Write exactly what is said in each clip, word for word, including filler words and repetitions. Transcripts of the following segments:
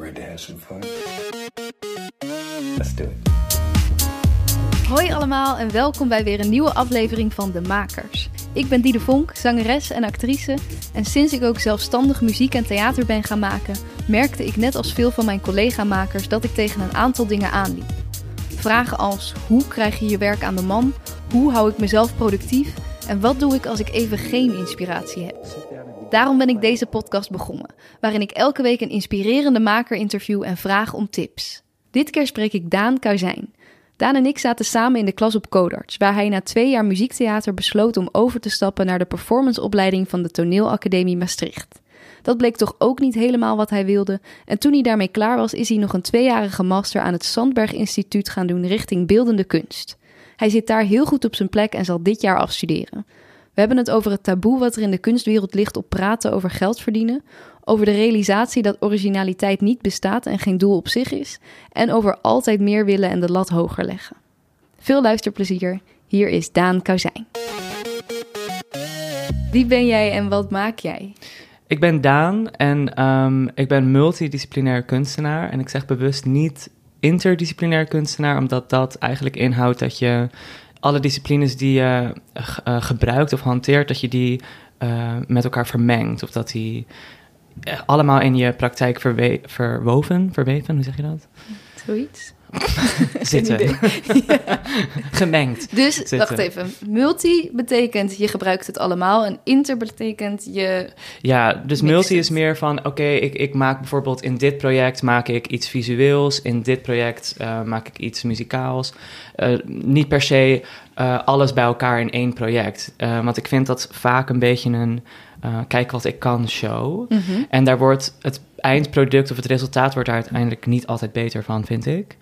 Ready to have some fun? Let's do it. Hoi allemaal en welkom bij weer een nieuwe aflevering van De Makers. Ik ben Diede Vonk, zangeres en actrice. En sinds ik ook zelfstandig muziek en theater ben gaan maken, merkte ik net als veel van mijn collega-makers dat ik tegen een aantal dingen aanliep. Vragen als: hoe krijg je je werk aan de man? Hoe hou ik mezelf productief? En wat doe ik als ik even geen inspiratie heb? Daarom ben ik deze podcast begonnen, waarin ik elke week een inspirerende maker interview en vraag om tips. Dit keer spreek ik Daan Kuijsijn. Daan en ik zaten samen in de klas op Codarts, waar hij na twee jaar muziektheater besloot om over te stappen naar de performanceopleiding van de Toneelacademie Maastricht. Dat bleek toch ook niet helemaal wat hij wilde en toen hij daarmee klaar was, is hij nog een tweejarige master aan het Sandberg Instituut gaan doen richting beeldende kunst. Hij zit daar heel goed op zijn plek en zal dit jaar afstuderen. We hebben het over het taboe wat er in de kunstwereld ligt op praten over geld verdienen, over de realisatie dat originaliteit niet bestaat en geen doel op zich is, en over altijd meer willen en de lat hoger leggen. Veel luisterplezier, hier is Daan Kuijsijn. Wie ben jij en wat maak jij? Ik ben Daan en um, ik ben multidisciplinair kunstenaar. En ik zeg bewust niet interdisciplinair kunstenaar, omdat dat eigenlijk inhoudt dat je alle disciplines die je uh, gebruikt of hanteert, dat je die uh, met elkaar vermengt. Of dat die uh, allemaal in je praktijk verwe- verwoven, verweven, hoe zeg je dat? Zoiets. Zitten. Ja. Gemengd. Dus, zitten. Wacht even. Multi betekent je gebruikt het allemaal en inter betekent je... Ja, dus multi is meer van, oké, okay, ik, ik maak bijvoorbeeld in dit project maak ik iets visueels, in dit project uh, maak ik iets muzikaals. Uh, niet per se uh, alles bij elkaar in één project. Uh, want ik vind dat vaak een beetje een uh, kijk wat ik kan show. Mm-hmm. En daar wordt het eindproduct of het resultaat wordt daar uiteindelijk niet altijd beter van, vind ik.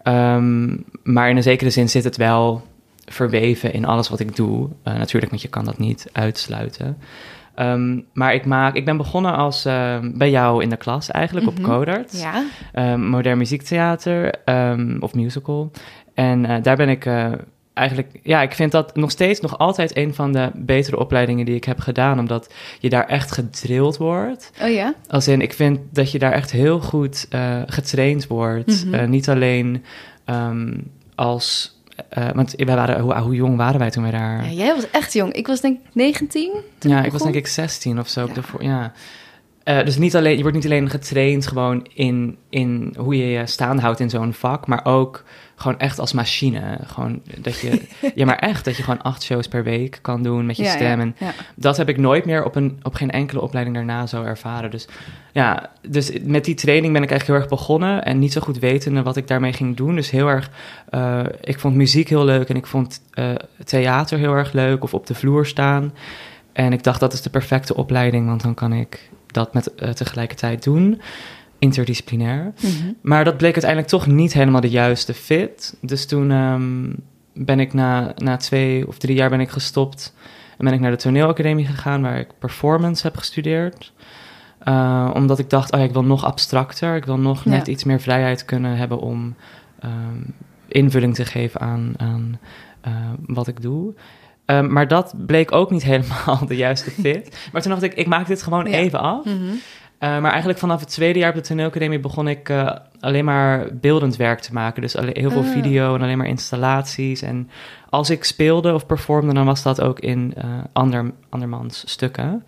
Um, maar in een zekere zin zit het wel verweven in alles wat ik doe. Uh, natuurlijk, want je kan dat niet uitsluiten. Um, maar ik maak, ik ben begonnen als uh, bij jou in de klas eigenlijk, mm-hmm. op Codarts. Ja. Um, modern muziektheater um, of musical. En uh, daar ben ik uh, eigenlijk, ja, ik vind dat nog steeds, nog altijd een van de betere opleidingen die ik heb gedaan, omdat je daar echt gedrild wordt. Oh ja? Als in, ik vind dat je daar echt heel goed uh, getraind wordt. Mm-hmm. Uh, niet alleen um, als... Uh, want we waren, hoe, hoe jong waren wij toen we daar... Ja, jij was echt jong. Ik was denk ik negentien. Ja, ik was denk ik zestien of zo. Ja. Daarvoor, ja. Uh, dus niet alleen, je wordt niet alleen getraind gewoon in, in hoe je je staande houdt in zo'n vak, maar ook gewoon echt als machine. Gewoon dat je, ja, maar echt dat je gewoon acht shows per week kan doen met je ja, stem. Ja, en ja. Dat heb ik nooit meer op, een, op geen enkele opleiding daarna zo ervaren. Dus ja, dus met die training ben ik eigenlijk heel erg begonnen en niet zo goed wetende wat ik daarmee ging doen. Dus heel erg, uh, ik vond muziek heel leuk en ik vond uh, theater heel erg leuk of op de vloer staan. En ik dacht, dat is de perfecte opleiding, want dan kan ik dat met uh, tegelijkertijd doen, interdisciplinair. Mm-hmm. Maar dat bleek uiteindelijk toch niet helemaal de juiste fit. Dus toen um, ben ik na, na twee of drie jaar ben ik gestopt en ben ik naar de Toneelacademie gegaan, waar ik performance heb gestudeerd. Uh, omdat ik dacht, oh ja, ik wil nog abstracter, ik wil nog net ja. iets meer vrijheid kunnen hebben om um, invulling te geven aan, aan uh, wat ik doe. Um, maar dat bleek ook niet helemaal de juiste fit. Maar toen dacht ik, ik maak dit gewoon ja. even af. Mm-hmm. Uh, maar eigenlijk vanaf het tweede jaar op de Toneelacademie begon ik uh, alleen maar beeldend werk te maken. Dus alle, heel veel uh. video en alleen maar installaties. En als ik speelde of performde, dan was dat ook in uh, ander, andermans stukken.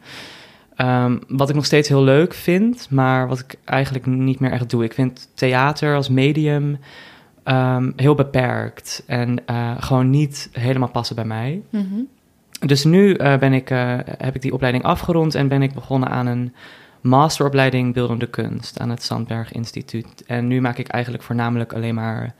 Um, wat ik nog steeds heel leuk vind, maar wat ik eigenlijk niet meer echt doe. Ik vind theater als medium Um, heel beperkt en uh, gewoon niet helemaal passen bij mij. Mm-hmm. Dus nu uh, ben ik, uh, heb ik die opleiding afgerond en ben ik begonnen aan een masteropleiding beeldende kunst aan het Sandberg Instituut. En nu maak ik eigenlijk voornamelijk alleen maar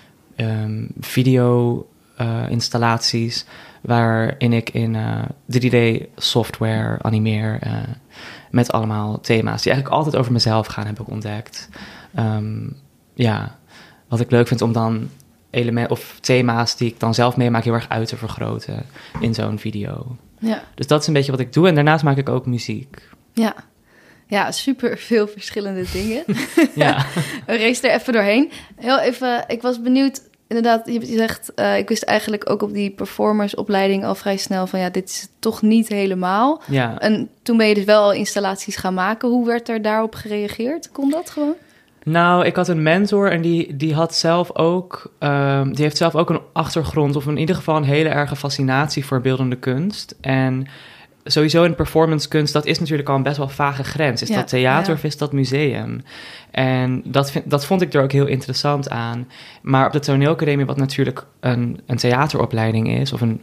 um, video uh, installaties waarin ik in uh, drie D-software animeer uh, met allemaal thema's die eigenlijk altijd over mezelf gaan, heb ik ontdekt. Um, ja... Wat ik leuk vind om dan elementen of thema's die ik dan zelf meemaak heel erg uit te vergroten in zo'n video. Ja. Dus dat is een beetje wat ik doe. En daarnaast maak ik ook muziek. Ja, ja, super veel verschillende dingen. Ja. We racen er even doorheen. Heel even, ik was benieuwd, inderdaad, je zegt, uh, ik wist eigenlijk ook op die performersopleiding al vrij snel van ja, dit is toch niet helemaal. Ja. En toen ben je dus wel installaties gaan maken. Hoe werd er daarop gereageerd? Kon dat gewoon? Nou, ik had een mentor en die, die had zelf ook, um, die heeft zelf ook een achtergrond, of in ieder geval een hele erge fascinatie voor beeldende kunst. En sowieso in performancekunst, dat is natuurlijk al een best wel vage grens. Is ja, dat theater ja. of is dat museum? En dat, vind, dat vond ik er ook heel interessant aan. Maar op de toneelacademie, wat natuurlijk een, een theateropleiding is, of een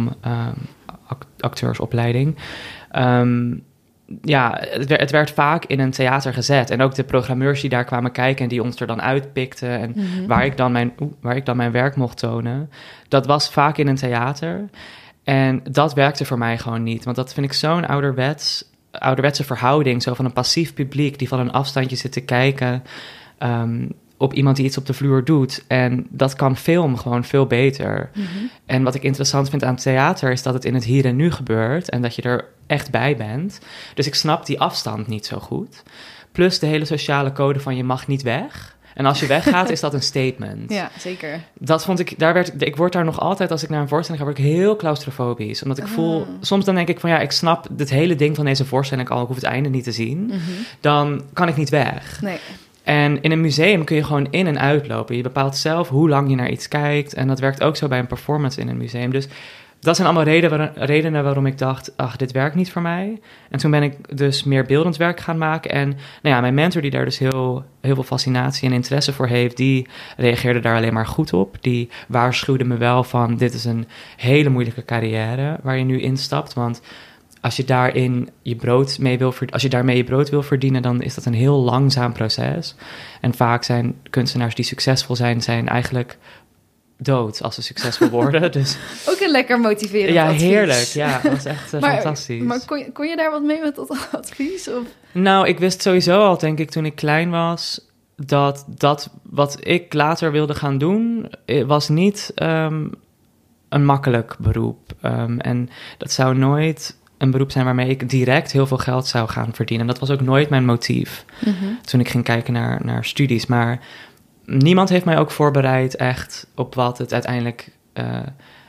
filmacteursopleiding, um, um, ja, het werd, het werd vaak in een theater gezet. En ook de programmeurs die daar kwamen kijken en die ons er dan uitpikten en mm-hmm. waar ik dan mijn, oe, waar ik dan mijn werk mocht tonen, dat was vaak in een theater. En dat werkte voor mij gewoon niet. Want dat vind ik zo'n ouderwets, ouderwetse verhouding. Zo van een passief publiek die van een afstandje zit te kijken um, op iemand die iets op de vloer doet. En dat kan film gewoon veel beter. Mm-hmm. En wat ik interessant vind aan theater is dat het in het hier en nu gebeurt. En dat je er echt bij bent. Dus ik snap die afstand niet zo goed. Plus de hele sociale code van je mag niet weg. En als je weggaat, is dat een statement. Ja, zeker. Dat vond ik, daar werd, ik word daar nog altijd, als ik naar een voorstelling ga, word ik heel claustrofobisch. Omdat ik oh. voel, soms dan denk ik van ja, ik snap het hele ding van deze voorstelling al, ik hoef het einde niet te zien. Mm-hmm. Dan kan ik niet weg. Nee. En in een museum kun je gewoon in- en uitlopen. Je bepaalt zelf hoe lang je naar iets kijkt. En dat werkt ook zo bij een performance in een museum. Dus dat zijn allemaal redenen, redenen waarom ik dacht, ach, dit werkt niet voor mij. En toen ben ik dus meer beeldend werk gaan maken. En nou ja, mijn mentor die daar dus heel, heel veel fascinatie en interesse voor heeft, die reageerde daar alleen maar goed op. Die waarschuwde me wel van, dit is een hele moeilijke carrière waar je nu instapt. Want als je daarin je brood mee wil verdienen, als je daarmee je brood wil verdienen, dan is dat een heel langzaam proces. En vaak zijn kunstenaars die succesvol zijn, zijn eigenlijk dood als ze succesvol worden. Dus ook een lekker motiverend ja, advies. Heerlijk. Ja, dat was echt uh, maar, fantastisch. Maar kon je, kon je daar wat mee met dat advies? Of? Nou, ik wist sowieso al, denk ik, toen ik klein was, dat dat wat ik later wilde gaan doen, was niet um, een makkelijk beroep. Um, en dat zou nooit een beroep zijn waarmee ik direct heel veel geld zou gaan verdienen. Dat was ook nooit mijn motief mm-hmm. toen ik ging kijken naar, naar studies. Maar niemand heeft mij ook voorbereid echt op wat het uiteindelijk uh,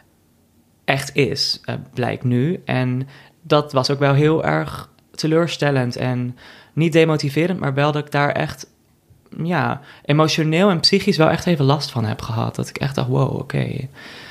echt is, uh, blijkt nu. En dat was ook wel heel erg teleurstellend en niet demotiverend, maar wel dat ik daar echt, ja, emotioneel en psychisch wel echt even last van heb gehad. Dat ik echt dacht, wow, oké, okay,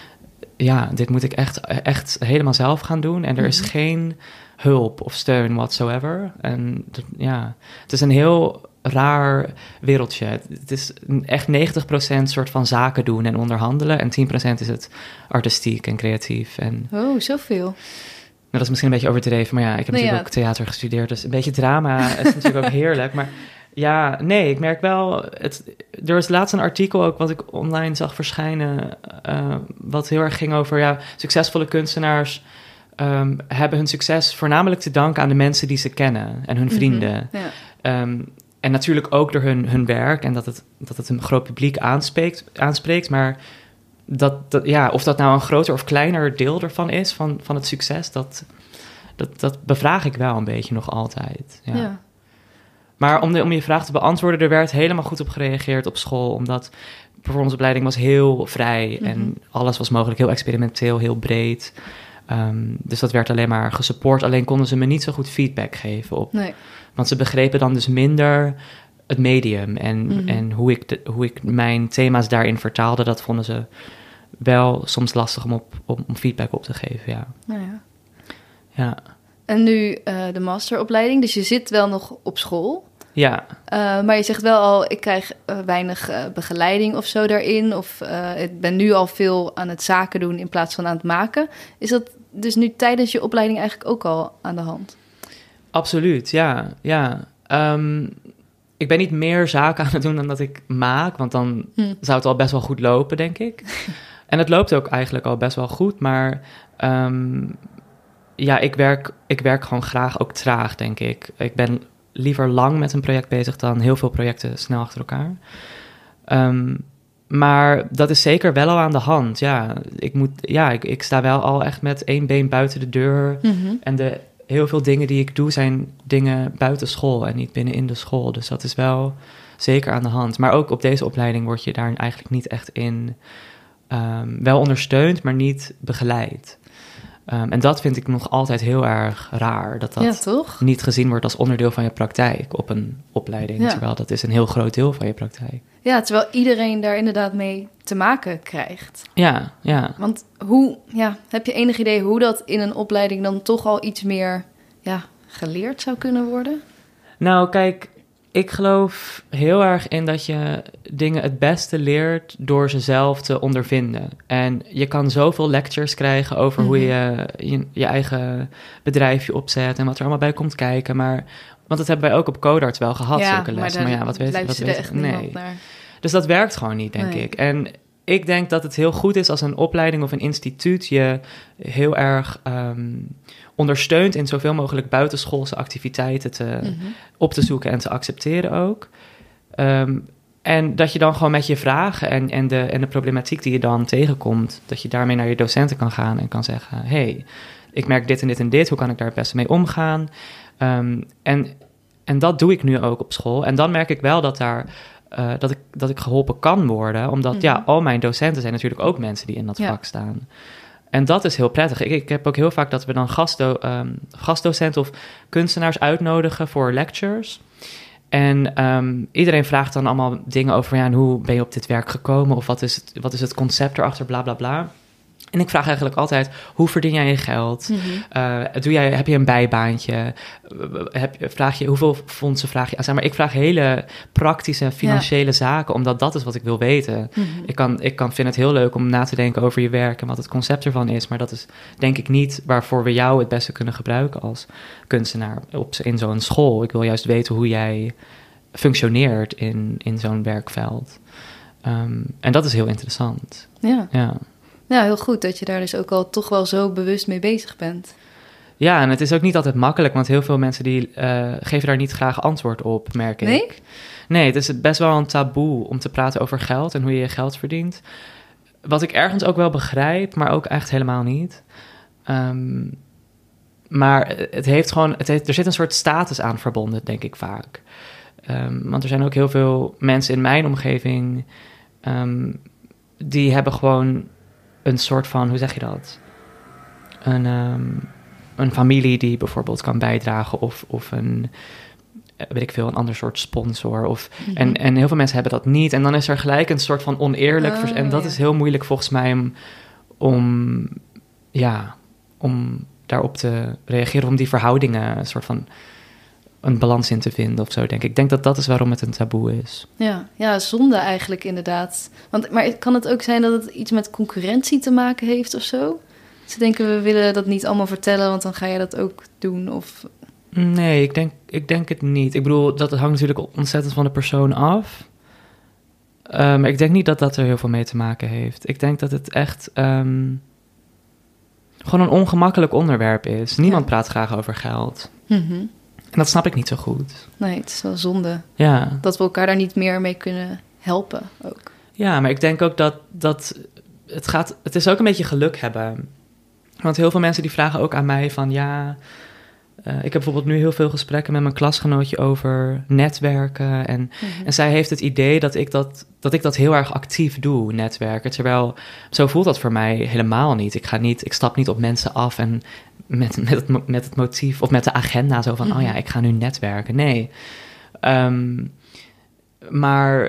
ja, dit moet ik echt, echt helemaal zelf gaan doen. En er is mm-hmm. geen hulp of steun whatsoever. En ja, het is een heel raar wereldje. Het is echt negentig procent soort van zaken doen en onderhandelen. En tien procent is het artistiek en creatief. En oh, zoveel. Nou, dat is misschien een beetje overdreven, maar ja, ik heb nee, natuurlijk ja. ook theater gestudeerd. Dus een beetje drama is natuurlijk ook heerlijk. Maar ja, nee, ik merk wel, het, er was laatst een artikel ook wat ik online zag verschijnen, uh, wat heel erg ging over, ja, succesvolle kunstenaars um, hebben hun succes voornamelijk te danken aan de mensen die ze kennen en hun vrienden. Mm-hmm, ja. um, en natuurlijk ook door hun, hun werk en dat het, dat het een groot publiek aanspreekt, aanspreekt maar dat, dat, ja, of dat nou een groter of kleiner deel ervan is, van, van het succes, dat, dat, dat bevraag ik wel een beetje nog altijd. Ja. Ja. Maar om, de, om je vraag te beantwoorden, er werd helemaal goed op gereageerd op school, omdat performanceopleiding was heel vrij mm-hmm. en alles was mogelijk, heel experimenteel, heel breed. Um, dus dat werd alleen maar gesupport, alleen konden ze me niet zo goed feedback geven op. Nee. Want ze begrepen dan dus minder het medium en, mm-hmm. en hoe, ik de, hoe ik mijn thema's daarin vertaalde, dat vonden ze wel soms lastig om, op, om, om feedback op te geven, ja. Nou ja. Ja. En nu uh, de masteropleiding, dus je zit wel nog op school. Ja. Uh, maar je zegt wel al, ik krijg uh, weinig uh, begeleiding of zo daarin. Of uh, ik ben nu al veel aan het zaken doen in plaats van aan het maken. Is dat dus nu tijdens je opleiding eigenlijk ook al aan de hand? Absoluut, ja. ja. Um, ik ben niet meer zaken aan het doen dan dat ik maak, want dan hm. zou het al best wel goed lopen, denk ik. En het loopt ook eigenlijk al best wel goed, maar um, ja, ik werk, ik werk gewoon graag ook traag, denk ik. Ik ben liever lang met een project bezig dan heel veel projecten snel achter elkaar. Um, maar dat is zeker wel al aan de hand, ja. Ik, moet, ja, ik, ik sta wel al echt met één been buiten de deur. Mm-hmm. En de heel veel dingen die ik doe zijn dingen buiten school en niet binnen in de school. Dus dat is wel zeker aan de hand. Maar ook op deze opleiding word je daar eigenlijk niet echt in um, wel ondersteund, maar niet begeleid. Um, en dat vind ik nog altijd heel erg raar. Dat dat ja, toch? niet gezien wordt als onderdeel van je praktijk op een opleiding. Ja. Terwijl dat is een heel groot deel van je praktijk. Ja, terwijl iedereen daar inderdaad mee te maken krijgt. Ja, ja. Want hoe, ja, heb je enig idee hoe dat in een opleiding dan toch al iets meer ja, geleerd zou kunnen worden? Nou, kijk, ik geloof heel erg in dat je dingen het beste leert door ze zelf te ondervinden. En je kan zoveel lectures krijgen over mm-hmm. hoe je, je je eigen bedrijfje opzet en wat er allemaal bij komt kijken. Maar, want dat hebben wij ook op Codarts wel gehad, ja, zulke lessen. Maar, maar ja, wat weet ik? Wat weet echt nee. Naar. Dus dat werkt gewoon niet, denk nee. ik. En ik denk dat het heel goed is als een opleiding of een instituut je heel erg um, ondersteunt in zoveel mogelijk buitenschoolse activiteiten te, mm-hmm. op te zoeken en te accepteren ook. Um, en dat je dan gewoon met je vragen en, en, de, en de problematiek die je dan tegenkomt, dat je daarmee naar je docenten kan gaan en kan zeggen, hey, ik merk dit en dit en dit, hoe kan ik daar het beste mee omgaan? Um, en, en dat doe ik nu ook op school. En dan merk ik wel dat daar Uh, dat, ik, dat ik geholpen kan worden. Omdat mm-hmm. ja, al mijn docenten zijn natuurlijk ook mensen die in dat ja. vak staan. En dat is heel prettig. Ik, ik heb ook heel vaak dat we dan gastdo, um, gastdocenten of kunstenaars uitnodigen voor lectures. En um, iedereen vraagt dan allemaal dingen over, ja, en hoe ben je op dit werk gekomen? Of wat is het, wat is het concept erachter, bla bla bla. En ik vraag eigenlijk altijd, hoe verdien jij je geld? Mm-hmm. Uh, doe jij, heb je een bijbaantje? Heb, vraag je, hoeveel fondsen vraag je aan? Maar ik vraag hele praktische financiële ja. zaken, omdat dat is wat ik wil weten. Mm-hmm. Ik, kan, ik kan, vind het heel leuk om na te denken over je werk en wat het concept ervan is. Maar dat is denk ik niet waarvoor we jou het beste kunnen gebruiken als kunstenaar op, in zo'n school. Ik wil juist weten hoe jij functioneert in, in zo'n werkveld. Um, en dat is heel interessant. Ja. Ja. Ja, heel goed dat je daar dus ook al toch wel zo bewust mee bezig bent. Ja, en het is ook niet altijd makkelijk, want heel veel mensen die uh, geven daar niet graag antwoord op, merk ik. Nee? Nee, het is best wel een taboe om te praten over geld en hoe je je geld verdient. Wat ik ergens ook wel begrijp, maar ook echt helemaal niet. Um, maar het heeft gewoon, het heeft, er zit een soort status aan verbonden, denk ik vaak. Um, want er zijn ook heel veel mensen in mijn omgeving um, die hebben gewoon een soort van, hoe zeg je dat? Een, um, een familie die bijvoorbeeld kan bijdragen of, of een, weet ik veel, een ander soort sponsor. Of, mm-hmm. en, en heel veel mensen hebben dat niet. En dan is er gelijk een soort van oneerlijk... Oh, vers- en dat ja. is heel moeilijk volgens mij om, om, ja, om daarop te reageren, om die verhoudingen een soort van een balans in te vinden of zo, denk ik. Ik denk dat dat is waarom het een taboe is. Ja, ja, zonde eigenlijk inderdaad. Want, maar kan het ook zijn dat het iets met concurrentie te maken heeft of zo? Ze denken, we willen dat niet allemaal vertellen, want dan ga je dat ook doen, of... Nee, ik denk, ik denk het niet. Ik bedoel, dat het hangt natuurlijk ontzettend van de persoon af. Maar um, ik denk niet dat dat er heel veel mee te maken heeft. Ik denk dat het echt um, gewoon een ongemakkelijk onderwerp is. Niemand ja. praat graag over geld. Mm-hmm. En dat snap ik niet zo goed. Nee, het is wel zonde. Ja. Dat we elkaar daar niet meer mee kunnen helpen ook. Ja, maar ik denk ook dat, dat het gaat... Het is ook een beetje geluk hebben. Want heel veel mensen die vragen ook aan mij van... ja, uh, ik heb bijvoorbeeld nu heel veel gesprekken met mijn klasgenootje over netwerken. En, mm-hmm. en zij heeft het idee dat ik dat, dat ik dat heel erg actief doe, netwerken. Terwijl, zo voelt dat voor mij helemaal niet. Ik ga niet, ik stap niet op mensen af en... Met, met, het, met het motief of met de agenda zo van... Mm-hmm. oh ja, ik ga nu netwerken. Nee. Um, maar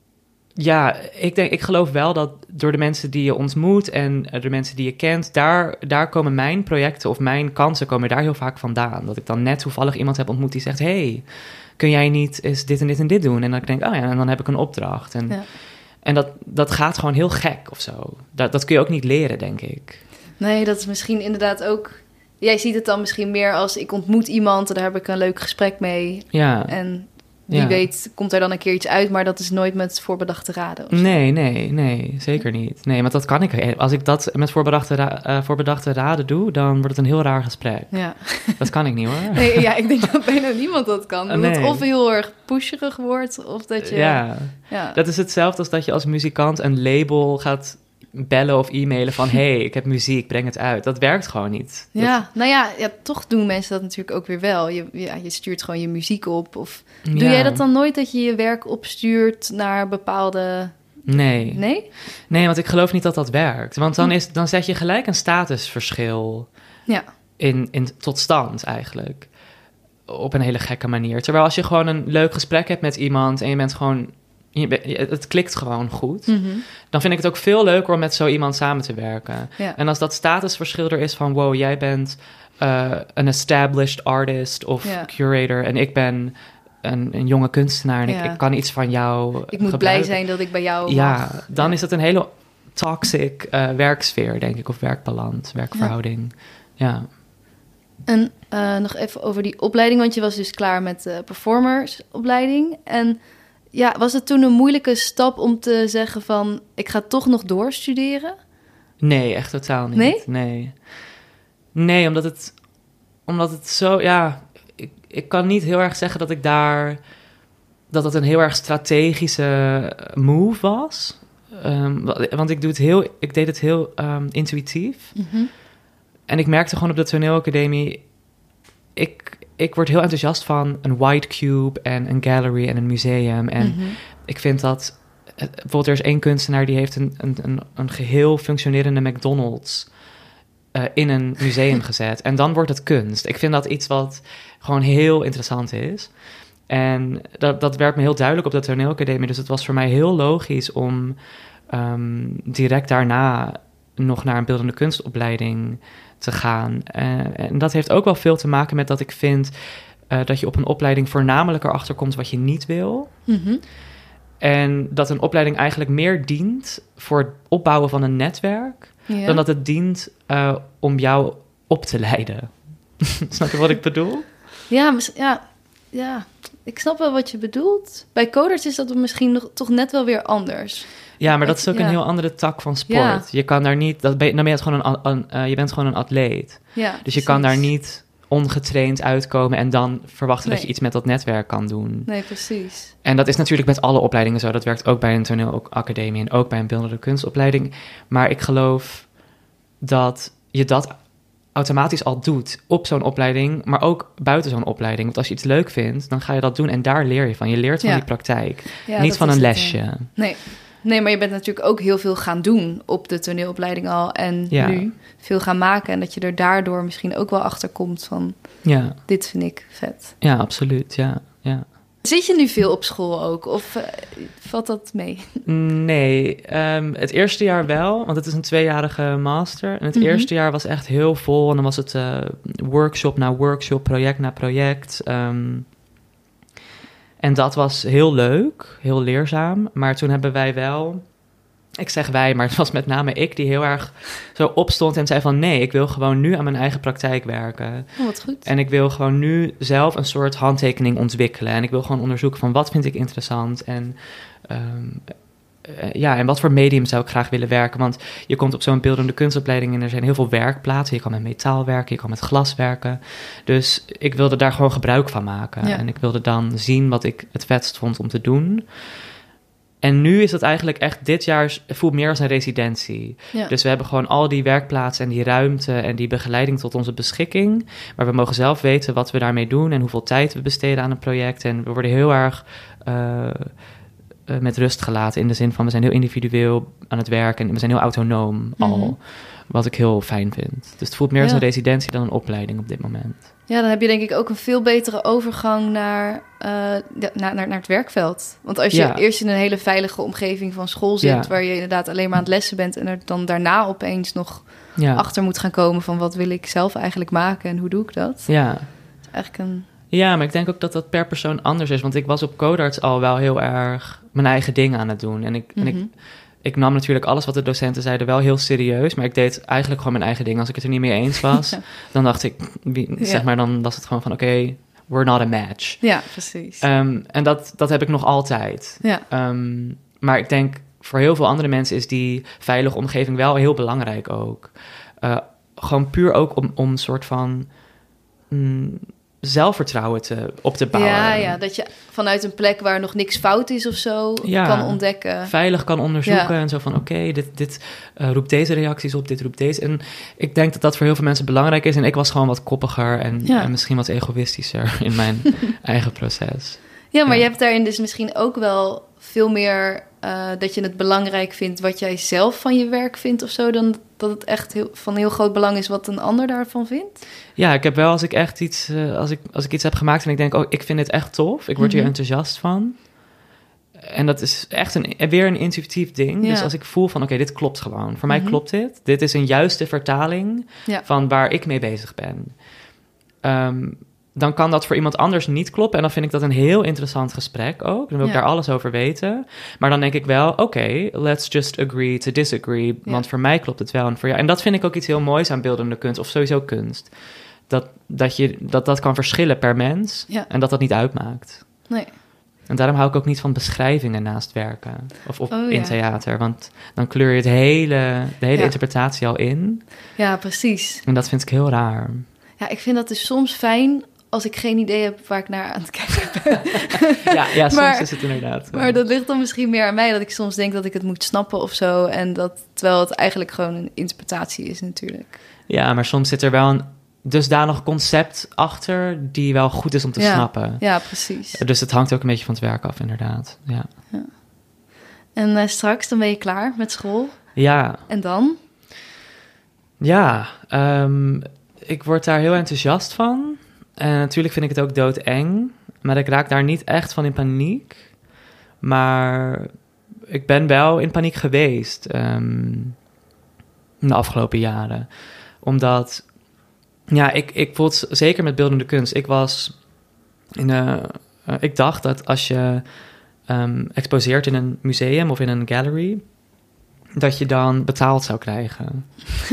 ja, ik, denk, ik geloof wel dat door de mensen die je ontmoet... en de mensen die je kent... daar, daar komen mijn projecten of mijn kansen komen daar heel vaak vandaan. Dat ik dan net toevallig iemand heb ontmoet die zegt... hey, kun jij niet eens dit en dit en dit doen? En dan denk ik, oh ja, en dan heb ik een opdracht. En, ja. en dat, dat gaat gewoon heel gek of zo. Dat, dat kun je ook niet leren, denk ik. Nee, dat is misschien inderdaad ook... Jij ziet het dan misschien meer als ik ontmoet iemand... en daar heb ik een leuk gesprek mee. Ja. En wie ja. weet komt er dan een keer iets uit... maar dat is nooit met voorbedachte raden. Nee, nee, nee, zeker niet. Nee, want dat kan ik. Als ik dat met voorbedachte, ra- uh, voorbedachte raden doe... dan wordt het een heel raar gesprek. Ja. Dat kan ik niet, hoor. Nee, ja, ik denk dat bijna niemand dat kan. Dat nee. het of heel erg pusherig wordt... of dat je... Ja. ja, dat is hetzelfde als dat je als muzikant een label gaat... bellen of e-mailen van... hey, ik heb muziek, breng het uit. Dat werkt gewoon niet. Dat... Ja, nou ja, ja, toch doen mensen dat natuurlijk ook weer wel. Je, ja, je stuurt gewoon je muziek op. Of doe ja. jij dat dan nooit, dat je je werk opstuurt... naar bepaalde Nee. Nee? Nee, want ik geloof niet dat dat werkt. Want dan, is, dan zet je gelijk een statusverschil Ja. in, in, tot stand eigenlijk. Op een hele gekke manier. Terwijl als je gewoon een leuk gesprek hebt met iemand en je bent gewoon... Je, het klikt gewoon goed. Mm-hmm. Dan vind ik het ook veel leuker om met zo iemand samen te werken. Ja. En als dat statusverschil er is van... wow, jij bent uh, een established artist of Ja. curator... en ik ben een, een jonge kunstenaar en Ja. ik, ik kan iets van jou Ik moet gebruiken. blij zijn dat ik bij jou Ja, mag. dan Ja. is het een hele toxic uh, werksfeer, denk ik. Of werkbalans, werkverhouding. Ja. ja. En uh, nog even over die opleiding, want je was dus klaar met de performersopleiding. En ja, was het toen een moeilijke stap om te zeggen van... ik ga toch nog doorstuderen? Nee, echt totaal niet. Nee? Nee, nee omdat, het, omdat het zo... Ja, ik, ik kan niet heel erg zeggen dat ik daar... dat het een heel erg strategische move was. Um, want ik, doe het heel, ik deed het heel um, intuïtief. Mm-hmm. En ik merkte gewoon op de toneelacademie... Ik, ik word heel enthousiast van een white cube en een gallery en een museum. En Mm-hmm. ik vind dat... Bijvoorbeeld er is één kunstenaar die heeft een, een, een, een geheel functionerende McDonald's uh, in een museum gezet. En dan wordt het kunst. Ik vind dat iets wat gewoon heel interessant is. En dat, dat werd me heel duidelijk op de toneelacademie. Dus het was voor mij heel logisch om um, direct daarna nog naar een beeldende kunstopleiding te gaan. Uh, en dat heeft ook wel veel te maken met dat ik vind uh, dat je op een opleiding voornamelijk erachter komt wat je niet wil. Mm-hmm. En dat een opleiding eigenlijk meer dient voor het opbouwen van een netwerk... Ja. dan dat het dient uh, om jou op te leiden. Snap je wat ik bedoel? Ja, mis- ja, ja, ik snap wel wat je bedoelt. Bij coders is dat misschien nog, toch net wel weer anders. Ja, maar dat Ik- is ook ja. een heel andere tak van sport. Ja. Je kan daar niet... Dat ben, je- dan ben je, het gewoon een, een, uh, je bent gewoon een atleet. Ja, Dus je kan daar precies. niet ongetraind uitkomen... en dan verwachten dat je Nee. iets met dat netwerk kan doen. Nee, precies. En dat is natuurlijk met alle opleidingen zo. Dat werkt ook bij een toneelacademie en ook bij een beeldende kunstopleiding. Maar ik geloof dat je dat automatisch al doet op zo'n opleiding, maar ook buiten zo'n opleiding. Want als je iets leuk vindt, dan ga je dat doen en daar leer je van. Je leert van Ja. die praktijk, Ja, niet dat van is een het, lesje. ja. Nee. nee, maar je bent natuurlijk ook heel veel gaan doen op de toneelopleiding al. En Ja. nu veel gaan maken. En dat je er daardoor misschien ook wel achter komt van... Ja, dit vind ik vet. ja absoluut, ja. ja. Zit je nu veel op school ook? Of uh, valt dat mee? Nee, um, het eerste jaar wel, want het is een tweejarige master. En het Mhm. eerste jaar was echt heel vol. En dan was het uh, workshop na workshop, project na project. Um, en dat was heel leuk, heel leerzaam. Maar toen hebben wij wel... Ik zeg wij, maar het was met name ik die heel erg zo opstond en zei van... nee, ik wil gewoon nu aan mijn eigen praktijk werken. Oh, wat goed. En ik wil gewoon nu zelf een soort handtekening ontwikkelen. En ik wil gewoon onderzoeken van wat vind ik interessant. En um, uh, ja, en wat voor medium zou ik graag willen werken. Want je komt op zo'n beeldende kunstopleiding en er zijn heel veel werkplaatsen. Je kan met metaal werken, je kan met glas werken. Dus ik wilde daar gewoon gebruik van maken. Ja. En ik wilde dan zien wat ik het vetst vond om te doen. En nu is het eigenlijk echt, dit jaar voelt meer als een residentie. Ja. Dus we hebben gewoon al die werkplaatsen en die ruimte en die begeleiding tot onze beschikking. Maar we mogen zelf weten wat we daarmee doen en hoeveel tijd we besteden aan een project. En we worden heel erg uh, uh, met rust gelaten in de zin van we zijn heel individueel aan het werk en we zijn heel autonoom al. Mm-hmm. Wat ik heel fijn vind. Dus het voelt meer als Ja. een residentie dan een opleiding op dit moment. Ja, dan heb je denk ik ook een veel betere overgang naar, uh, de, naar, naar, naar het werkveld. Want als je Ja. eerst in een hele veilige omgeving van school zit... Ja. waar je inderdaad alleen maar aan het lessen bent... en er dan daarna opeens nog Ja, achter moet gaan komen... van wat wil ik zelf eigenlijk maken en hoe doe ik dat? ja. Eigenlijk een... Ja, maar ik denk ook dat dat per persoon anders is. Want ik was op Codarts al wel heel erg mijn eigen ding aan het doen. En ik, Mhm. en ik, ik nam natuurlijk alles wat de docenten zeiden wel heel serieus. Maar ik deed eigenlijk gewoon mijn eigen ding. Als ik het er niet mee eens was, dan dacht ik... Wie, Ja. zeg maar, dan was het gewoon van oké, okay, we're not a match. Ja, precies. Um, en dat, dat heb ik nog altijd. ja. Um, maar ik denk voor heel veel andere mensen is die veilige omgeving wel heel belangrijk ook. Uh, gewoon puur ook om, om een soort van... Mm, zelfvertrouwen te, op te bouwen. Ja, ja, dat je vanuit een plek waar nog niks fout is of zo... Ja. kan ontdekken. Veilig kan onderzoeken Ja. en zo van... oké, okay, dit, dit uh, roept deze reacties op, dit roept deze. En ik denk dat dat voor heel veel mensen belangrijk is. En ik was gewoon wat koppiger en, Ja. en misschien wat egoïstischer in mijn eigen proces. Ja, maar Ja. je hebt daarin dus misschien ook wel veel meer... Uh, dat je het belangrijk vindt wat jij zelf van je werk vindt of zo... dan dat het echt heel, van heel groot belang is wat een ander daarvan vindt? Ja, ik heb wel als ik echt iets... Uh, als, ik, als ik iets heb gemaakt en ik denk... oh, ik vind dit echt tof. Ik word hier Mhm. enthousiast van. En dat is echt een, weer een intuïtief ding. Ja. Dus als ik voel van, oké, okay, dit klopt gewoon. Voor mij Mhm. klopt dit. Dit is een juiste vertaling Ja. van waar ik mee bezig ben. Um, dan kan dat voor iemand anders niet kloppen. En dan vind ik dat een heel interessant gesprek ook. Dan wil ik Ja. daar alles over weten. Maar dan denk ik wel, oké, okay, let's just agree to disagree. Ja. Want voor mij klopt het wel en voor jou. En dat vind ik ook iets heel moois aan beeldende kunst. Of sowieso kunst. Dat dat, je, dat, dat kan verschillen per mens. Ja. En dat dat niet uitmaakt. Nee. En daarom hou ik ook niet van beschrijvingen naast werken. Of op, Oh, in ja. theater. Want dan kleur je het hele, de hele Ja. interpretatie al in. Ja, precies. En dat vind ik heel raar. Ja, ik vind dat dus soms fijn als ik geen idee heb waar ik naar aan het kijken ben. Ja, ja soms Maar- is het inderdaad. Maar dat ligt dan misschien meer aan mij, dat ik soms denk dat ik het moet snappen of zo. En dat, terwijl het eigenlijk gewoon een interpretatie is natuurlijk. Ja, maar soms zit er wel een dusdanig concept achter die wel goed is om te Ja. snappen. Ja, precies. Dus het hangt ook een beetje van het werk af, inderdaad. Ja, En uh, straks, dan ben je klaar met school. ja, En dan? ja um, ik word daar heel enthousiast van. En natuurlijk vind ik het ook doodeng. Maar ik raak daar niet echt van in paniek. Maar ik ben wel in paniek geweest um, de afgelopen jaren. Omdat, ja, ik, ik voel het zeker met beeldende kunst. Ik was in een, uh, ik dacht dat als je um, exposeert in een museum of in een gallery, dat je dan betaald zou krijgen.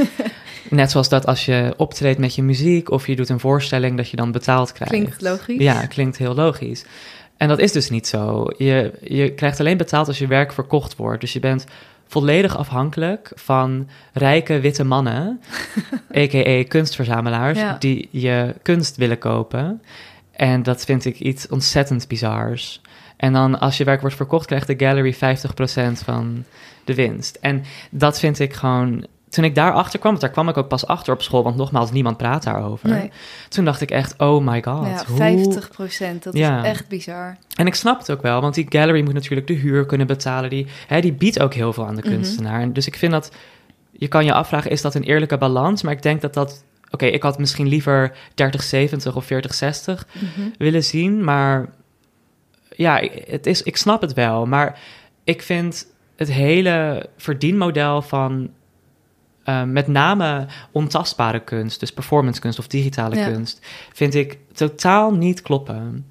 Net zoals dat als je optreedt met je muziek of je doet een voorstelling, dat je dan betaald krijgt. Klinkt logisch. Ja, klinkt heel logisch. En dat is dus niet zo. Je, je krijgt alleen betaald als je werk verkocht wordt. Dus je bent volledig afhankelijk van rijke witte mannen, a k a kunstverzamelaars, Ja. die je kunst willen kopen. En dat vind ik iets ontzettend bizars. En dan als je werk wordt verkocht, krijgt de gallery vijftig procent van de winst. En dat vind ik gewoon... Toen ik daarachter kwam, want daar kwam ik ook pas achter op school, want nogmaals, niemand praat daarover. Nee. Toen dacht ik echt, oh my god. Ja, hoe... vijftig procent, dat Ja. is echt bizar. En ik snap het ook wel, want die gallery moet natuurlijk de huur kunnen betalen. Die, hè, die biedt ook heel veel aan de Mhm. kunstenaar. En dus ik vind dat, je kan je afvragen, is dat een eerlijke balans? Maar ik denk dat dat, oké, okay, ik had misschien liever dertig zeventig of veertig zestig Mhm. willen zien. Maar ja, het is, ik snap het wel. Maar ik vind het hele verdienmodel van uh, met name ontastbare kunst, dus performance kunst of digitale Ja. kunst, vind ik totaal niet kloppen.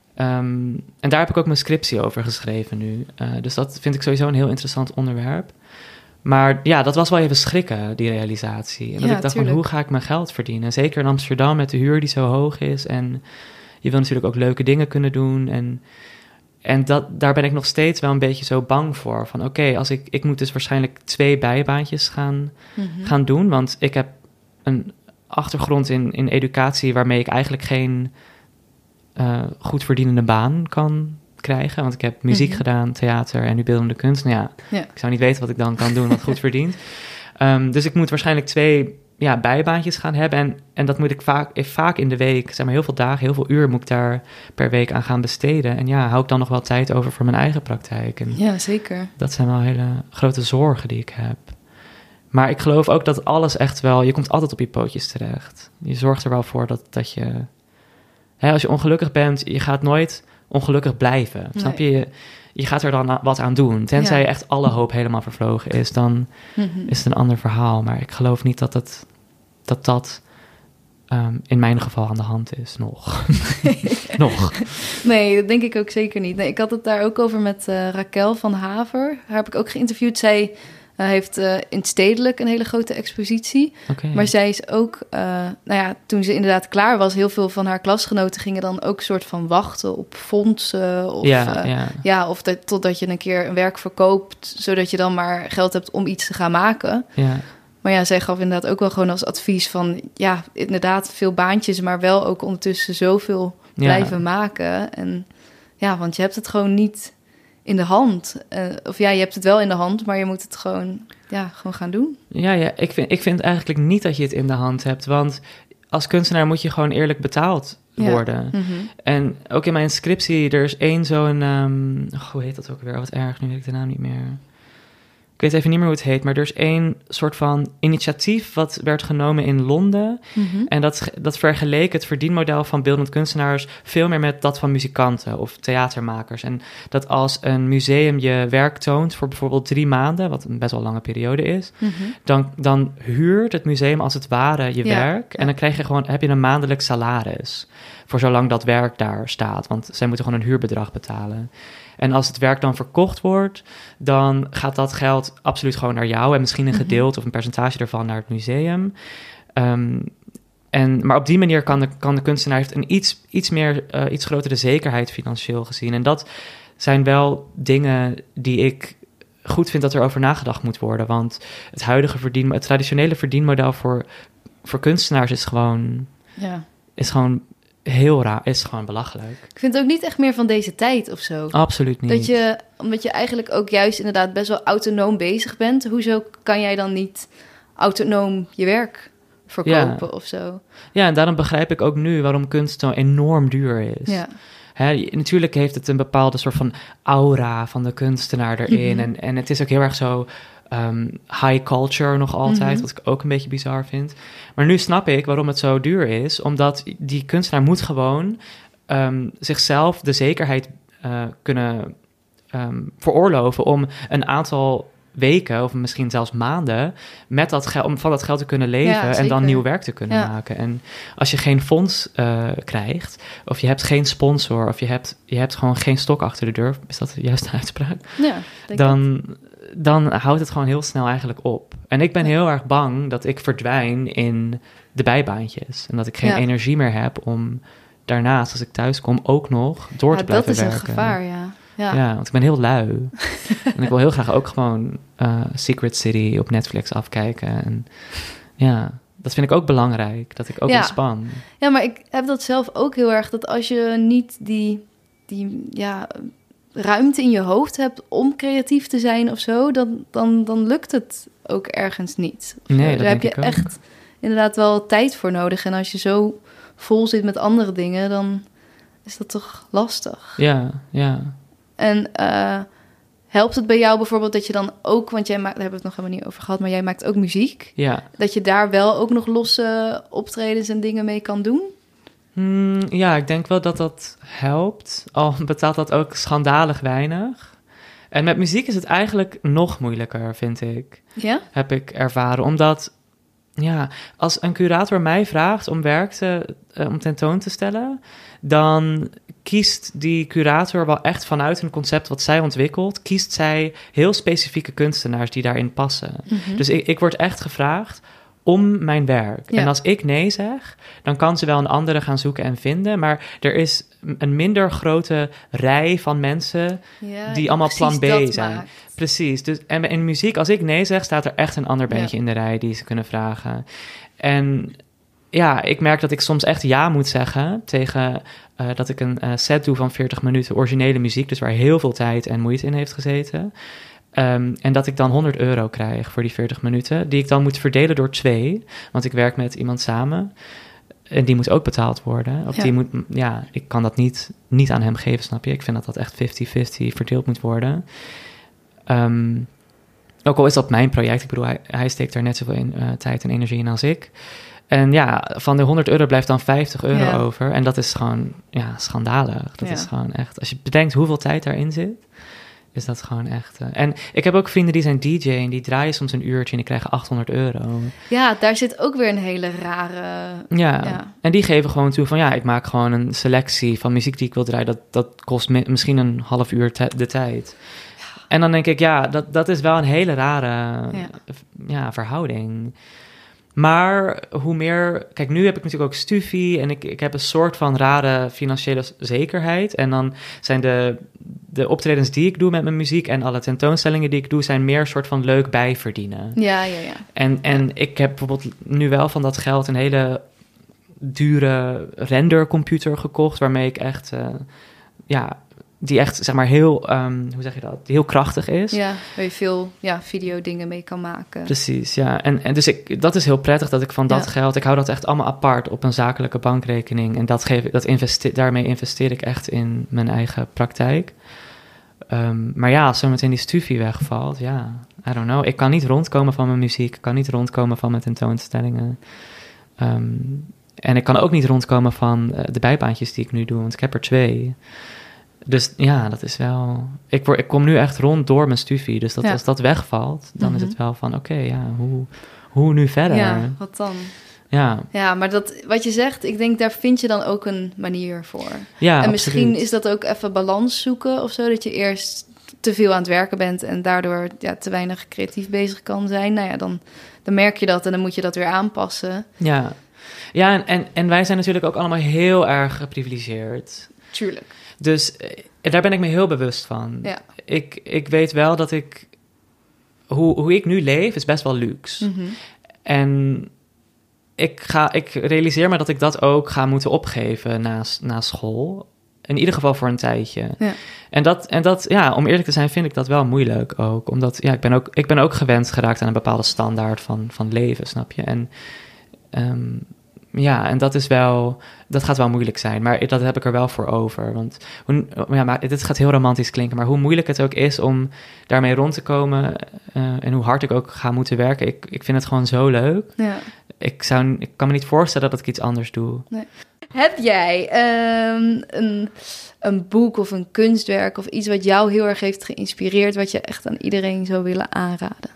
Um, en daar heb ik ook mijn scriptie over geschreven nu. Uh, dus dat vind ik sowieso een heel interessant onderwerp. Maar ja, dat was wel even schrikken, die realisatie. En dat Ja, ik dacht tuurlijk. van, hoe ga ik mijn geld verdienen? Zeker in Amsterdam met de huur die zo hoog is. En je wil natuurlijk ook leuke dingen kunnen doen. En, en dat, daar ben ik nog steeds wel een beetje zo bang voor. Van oké, okay, als ik, ik moet dus waarschijnlijk twee bijbaantjes gaan, Mhm. gaan doen. Want ik heb een achtergrond in, in educatie waarmee ik eigenlijk geen uh, goed verdienende baan kan krijgen. Want ik heb muziek Mhm. gedaan, theater en nu beeldende kunst. Nou ja, Ja. ik zou niet weten wat ik dan kan doen wat goed verdient. Um, dus ik moet waarschijnlijk twee ja, bijbaantjes gaan hebben. En, en dat moet ik vaak, vaak in de week, zeg maar heel veel dagen, heel veel uur moet ik daar per week aan gaan besteden. En ja, hou ik dan nog wel tijd over voor mijn eigen praktijk. En Ja, zeker. dat zijn wel hele grote zorgen die ik heb. Maar ik geloof ook dat alles echt wel, je komt altijd op je pootjes terecht. Je zorgt er wel voor dat, dat je, hè, als je ongelukkig bent, je gaat nooit ongelukkig blijven. Nee. Snap je? je? Je gaat er dan wat aan doen. Tenzij Ja. echt alle hoop helemaal vervlogen is, dan Mhm. is het een ander verhaal. Maar ik geloof niet dat het, dat, dat um, in mijn geval aan de hand is. Nog. Nog. Nee, dat denk ik ook zeker niet. Nee, ik had het daar ook over met uh, Raquel van Haver. Haar heb ik ook geïnterviewd. Zij uh, heeft uh, in het Stedelijk een hele grote expositie. Okay. Maar zij is ook, uh, nou ja, toen ze inderdaad klaar was, heel veel van haar klasgenoten gingen dan ook soort van wachten op fondsen. Of, ja, uh, ja. ja, of dat, totdat je een keer een werk verkoopt, zodat je dan maar geld hebt om iets te gaan maken. ja. Maar ja, zij gaf inderdaad ook wel gewoon als advies van, ja, inderdaad veel baantjes, maar wel ook ondertussen zoveel blijven Ja. maken. En ja, want je hebt het gewoon niet in de hand. Uh, of ja, je hebt het wel in de hand, maar je moet het gewoon, ja, gewoon gaan doen. Ja, ja. Ik, vind, ik vind eigenlijk niet dat je het in de hand hebt. Want als kunstenaar moet je gewoon eerlijk betaald worden. Ja. Mm-hmm. En ook in mijn scriptie, er is één zo'n... Um, oh, hoe heet dat ook weer? Wat erg, nu weet ik de naam niet meer. Ik weet even niet meer hoe het heet, maar er is één soort van initiatief wat werd genomen in Londen. Mm-hmm. En dat, dat vergeleek het verdienmodel van beeldend kunstenaars veel meer met dat van muzikanten of theatermakers. En dat als een museum je werk toont voor bijvoorbeeld drie maanden, wat een best wel lange periode is, Mm-hmm. dan, dan huurt het museum als het ware je Ja, werk. En ja. dan krijg je gewoon, heb je een maandelijks salaris voor zolang dat werk daar staat. Want zij moeten gewoon een huurbedrag betalen. En als het werk dan verkocht wordt, dan gaat dat geld absoluut gewoon naar jou. En misschien een Mm-hmm. gedeelte of een percentage ervan naar het museum. Um, en, maar op die manier kan de, kan de kunstenaar heeft een iets, iets meer, uh, iets grotere zekerheid financieel gezien. En dat zijn wel dingen die ik goed vind dat er over nagedacht moet worden. Want het huidige verdien, het traditionele verdienmodel voor, voor kunstenaars is gewoon, Ja. is gewoon heel raar, is gewoon belachelijk. Ik vind het ook niet echt meer van deze tijd of zo. Absoluut niet. Dat je, omdat je eigenlijk ook juist inderdaad best wel autonoom bezig bent. Hoezo kan jij dan niet autonoom je werk verkopen Ja. of zo? Ja, en daarom begrijp ik ook nu waarom kunst zo enorm duur is. Ja. Hè, natuurlijk heeft het een bepaalde soort van aura van de kunstenaar erin. Mhm. En, en het is ook heel erg zo um, high culture nog altijd, Mhm. wat ik ook een beetje bizar vind. Maar nu snap ik waarom het zo duur is. Omdat die kunstenaar moet gewoon um, zichzelf de zekerheid uh, kunnen um, veroorloven om een aantal weken of misschien zelfs maanden met dat geld, om van dat geld te kunnen leven Ja, en zeker. dan nieuw werk te kunnen Ja. maken. En als je geen fonds uh, krijgt, of je hebt geen sponsor, of je hebt, je hebt gewoon geen stok achter de deur, is dat de juiste uitspraak? Ja, denk Dan, dan houdt het gewoon heel snel eigenlijk op. En ik ben heel erg bang dat ik verdwijn in de bijbaantjes en dat ik geen Ja. energie meer heb om daarnaast, als ik thuis kom, ook nog door ja, te blijven dat is werken. een gevaar, ja. Ja. Ja. want ik ben heel lui. En ik wil heel graag ook gewoon uh, Secret City op Netflix afkijken. En ja, dat vind ik ook belangrijk, dat ik ook Ja. ontspan. Ja, maar ik heb dat zelf ook heel erg, dat als je niet die, die ja, ruimte in je hoofd hebt om creatief te zijn of zo, dan, dan, dan lukt het ook ergens niet. Of Nee, zo. dat Daar heb denk je ik ook. echt inderdaad wel tijd voor nodig. En als je zo vol zit met andere dingen, dan is dat toch lastig. Ja, ja. En uh, helpt het bij jou bijvoorbeeld dat je dan ook, want jij maakt, daar hebben we het nog helemaal niet over gehad, maar jij maakt ook muziek. Ja, Dat je daar wel ook nog losse optredens en dingen mee kan doen? Hmm, ja, ik denk wel dat dat helpt. Al betaalt dat ook schandalig weinig. En met muziek is het eigenlijk nog moeilijker, vind ik. Ja? Heb ik ervaren. Omdat, ja, als een curator mij vraagt om werk te, uh, om tentoon te stellen, dan kiest die curator wel echt vanuit een concept wat zij ontwikkelt, kiest zij heel specifieke kunstenaars die daarin passen. Mm-hmm. Dus ik, ik word echt gevraagd om mijn werk. Ja. En als ik nee zeg, dan kan ze wel een andere gaan zoeken en vinden, maar er is een minder grote rij van mensen Ja, die allemaal plan B dat zijn. maakt. Precies. Dus, en in muziek, als ik nee zeg, staat er echt een ander bandje Ja. in de rij die ze kunnen vragen. En ja, ik merk dat ik soms echt ja moet zeggen tegen uh, dat ik een uh, set doe van veertig minuten originele muziek, dus waar heel veel tijd en moeite in heeft gezeten. Um, en dat ik dan honderd euro krijg voor die veertig minuten, die ik dan moet verdelen door twee, want ik werk met iemand samen. En die moet ook betaald worden. Of Ja. die moet, ja, ik kan dat niet, niet aan hem geven, snap je? Ik vind dat dat echt vijftig vijftig verdeeld moet worden. Um, ook al is dat mijn project. Ik bedoel, hij, hij steekt er net zoveel in, uh, tijd en energie in als ik. En ja, van de honderd euro blijft dan vijftig euro Ja. over. En dat is gewoon, ja, schandalig. Dat Ja. is gewoon echt... Als je bedenkt hoeveel tijd daarin zit, is dat gewoon echt... Uh, en ik heb ook vrienden die zijn D J en die draaien soms een uurtje en die krijgen achthonderd euro. Ja, daar zit ook weer een hele rare... Ja. Ja. En die geven gewoon toe van ja, ik maak gewoon een selectie van muziek die ik wil draaien. Dat, dat kost mi- misschien een half uur te- de tijd. Ja. En dan denk ik, ja, dat, dat is wel een hele rare Ja. ja, verhouding. Maar hoe meer... Kijk, nu heb ik natuurlijk ook studie en ik, ik heb een soort van rare financiële zekerheid. En dan zijn de, de optredens die ik doe met mijn muziek en alle tentoonstellingen die ik doe, zijn meer een soort van leuk bijverdienen. Ja, ja, ja. En, en ik heb bijvoorbeeld nu wel van dat geld een hele dure rendercomputer gekocht, waarmee ik echt uh, ja, die echt, zeg maar, heel, um, hoe zeg je dat, die heel krachtig is. Ja, waar je veel ja, videodingen mee kan maken. Precies, ja. En, en dus ik, dat is heel prettig dat ik van dat ja. geld, ik hou dat echt allemaal apart op een zakelijke bankrekening. En dat geef, dat investeer, daarmee investeer ik echt in mijn eigen praktijk. Um, maar ja, als zometeen die stufie wegvalt, ja, I don't know. Ik kan niet rondkomen van mijn muziek, ik kan niet rondkomen van mijn tentoonstellingen. Um, en ik kan ook niet rondkomen van uh, de bijbaantjes die ik nu doe, want ik heb er twee. Dus ja, dat is wel... Ik, word, ik kom nu echt rond door mijn stufie. Dus dat, ja. als dat wegvalt, dan mm-hmm. is het wel van... Oké, okay, ja, hoe, hoe nu verder? Ja, wat dan? Ja. Ja, maar dat, wat je zegt, ik denk daar vind je dan ook een manier voor. Ja, en misschien absoluut. is dat ook even balans zoeken of zo. Dat je eerst te veel aan het werken bent... en daardoor ja, te weinig creatief bezig kan zijn. Nou ja, dan, dan merk je dat en dan moet je dat weer aanpassen. Ja, ja en, en, en wij zijn natuurlijk ook allemaal heel erg geprivilegeerd. Tuurlijk. Dus daar ben ik me heel bewust van. Ja. Ik, ik weet wel dat ik... Hoe, hoe ik nu leef is best wel luxe. Mm-hmm. En ik, ga, ik realiseer me dat ik dat ook ga moeten opgeven na, na school. In ieder geval voor een tijdje. Ja. En, dat, en dat, ja, om eerlijk te zijn, vind ik dat wel moeilijk ook. Omdat, ja, ik ben ook, ik ben ook gewend geraakt aan een bepaalde standaard van, van leven, snap je? En... Um, Ja, en dat is wel, dat gaat wel moeilijk zijn, maar dat heb ik er wel voor over. Want hoe, ja, maar dit gaat heel romantisch klinken, maar hoe moeilijk het ook is om daarmee rond te komen uh, en hoe hard ik ook ga moeten werken, ik, ik vind het gewoon zo leuk. Ja. Ik, zou, ik kan me niet voorstellen dat ik iets anders doe. Nee. Heb jij um, een, een boek of een kunstwerk of iets wat jou heel erg heeft geïnspireerd, wat je echt aan iedereen zou willen aanraden?